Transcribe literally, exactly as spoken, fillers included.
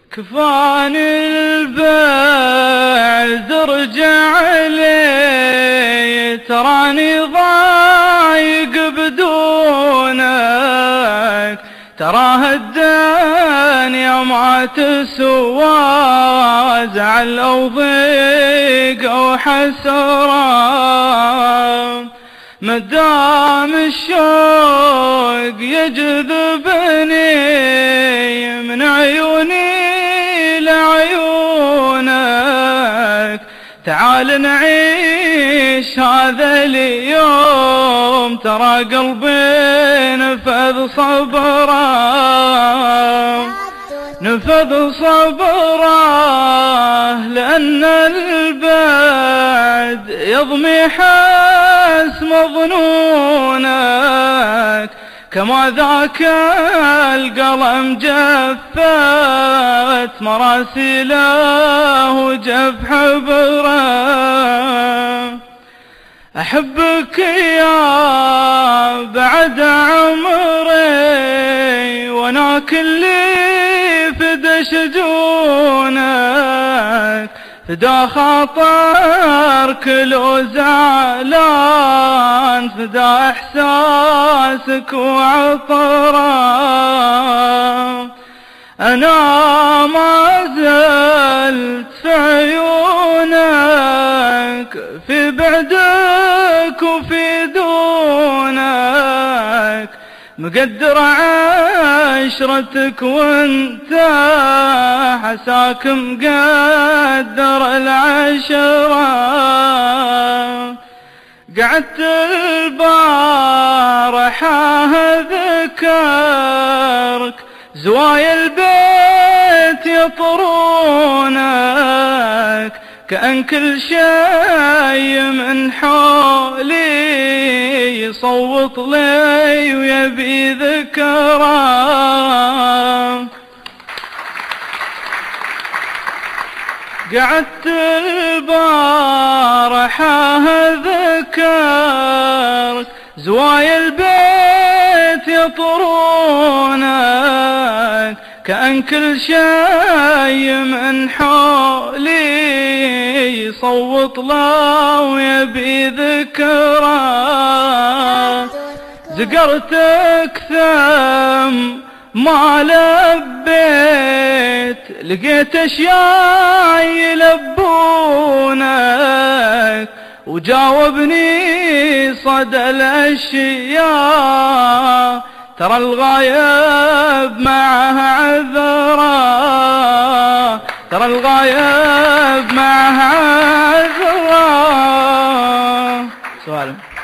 كفاني البعد ارجع لي، تراني ضايق بدونك، تراها الدنيا ما تسوى زعل او ضيق او حسرة، مدام الشوق يجذبني من عيوني لعيونك، تعال نعيش هذا اليوم، ترى قلبي نفذ صبره نفذ صبره، لأن البعد يضمي حس مظنونك، كما ذاك القلم جفت مراسيله وجف حبره. أحبك يا بعد عمري، وانا كلي فدا شجونك، فدا خاطرك لو زعلان، فدا احساسك وعطره. انا ما زلت في عيونك، في بعدك وفي دونك، مقدر عشرتك وانت حساك مقدر العشرة. قعدت البارحة اذكرك، زوايا البيت يطرونك، كأن كل شيء من حولي يصوت لي ويبي ذكرى. قعدت البارحة اذكرك، زوايا البيت يطرونك، كأن كل شيء من حولي يصوت له ويبي ذكرى. زقرتك ثم ما لبيت، لقيت اشياء يلبونك، وجاوبني صدى الاشياء، ترى الغايب معه عذرا، ترى الغايب معه عذرا. سؤال